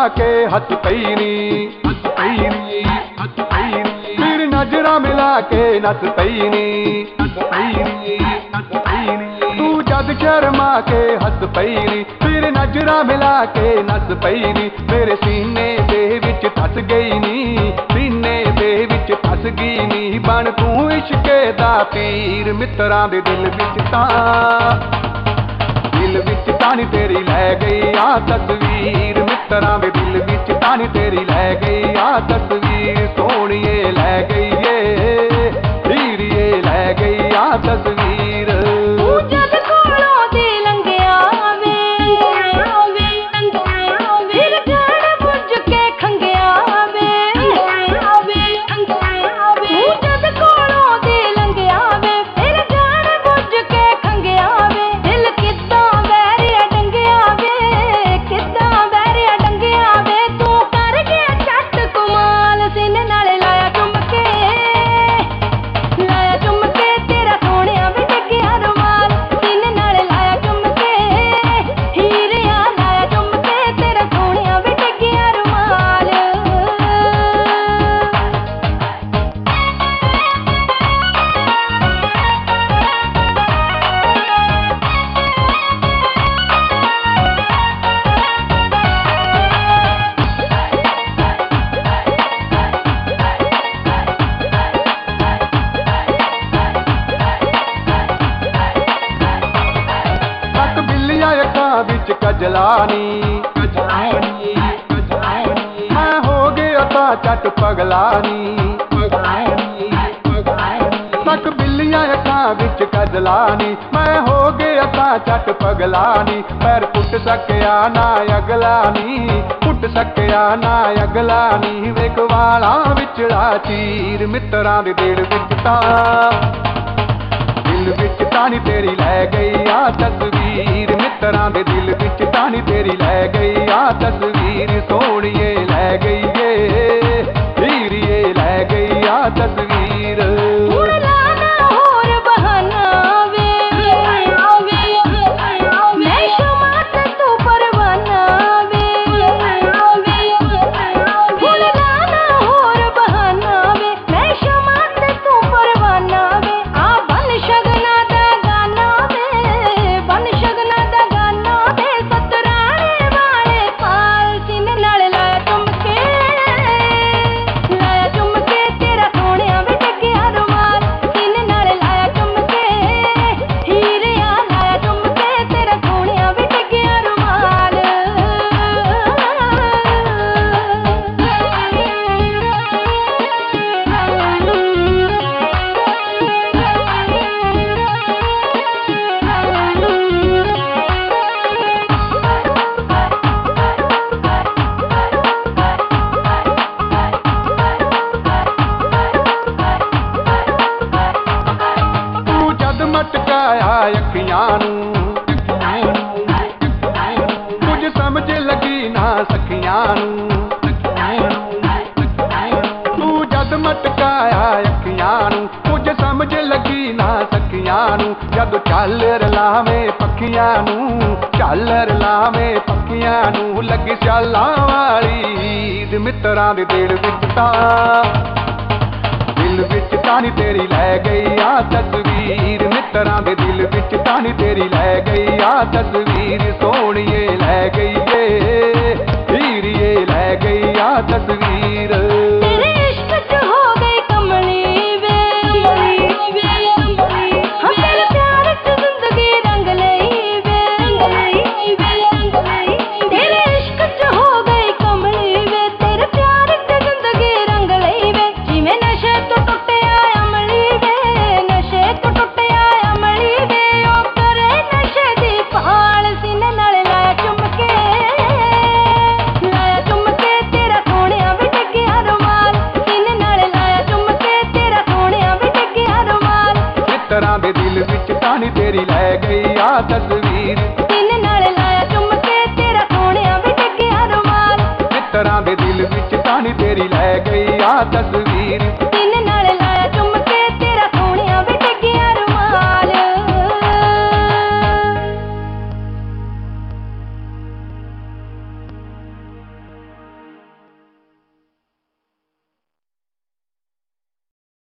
के हथ पई नी फिर नजरा मिला के नस पई नी तू जद शर्मा के हस पई नी फिर नजरा मिला के नस पई नी मेरे सीने दे विच फस गई नी सीने दे विच फस गई नी बन तू इश्के दा पीर मित्रां दे दिल विच तानी तेरी लै गई आ तस्वीर मित्रां दे दिल विच तानी तेरी लै गई आ तस्वीर सोहणिए लै गई ए हीरिए लै गई आ तस्वीर कजलानी मैं हो गया था चट पगलानी तक बिल्लियां अखां विच कजलानी मैं हो गया था चट पगलानी पैर पुट सकिया ना अगलानी पुट सकिया ना अगलानी वेख वाला विचड़ा चीर मित्रां दे दिल विच तानी तेरी लै गई आ तस्वीर मित्रां दे दिल विच तानी तेरी लै गई आ तस्वीर सोहणिए लै गई ए हीरिए लै गई आ तस्वीर कुछ समझ लगी ना सखियां तू जद मटकाया अखियां कुछ समझ लगी ना सखियां जद झालर लावे पखियां झालर लावे पखियां लगी स्यालां वाली मित्रां दे दिल विच तानी तेरी लै गई आ तस्वीर मित्रां दे दिल विच तानी तेरी लै गई आ तस्वीर सोहणिए लै गई ए हीरिए लै गई आ तस्वीर तेरे इश्क च हो गई कमली वे तेरे प्यार च जिंदगी रंग लई वे तेरे इश्क च हो गई कमली वे तेरे प्यार च जिंदगी रंग लई वे जिवें नशे तो टुटिया अमली वे नशे तो टुटिया अमली वे ओ करे नशे दी पाल सीने नाल लाया चुम के तेरा सोहणिया वे टगिया रुमाल सीने नाल लाया चुम के तेरा सोहणिया वे टगिया रुमाल मित्रां दे दिल विच तानी तेरी लै गई आ तस्वीर सीने नाल लाया चुम के तेरा सोहणिया वे टगिया रुमाल मित्रां दे दिल विच तानी तेरी लै गई आ तस्वीर।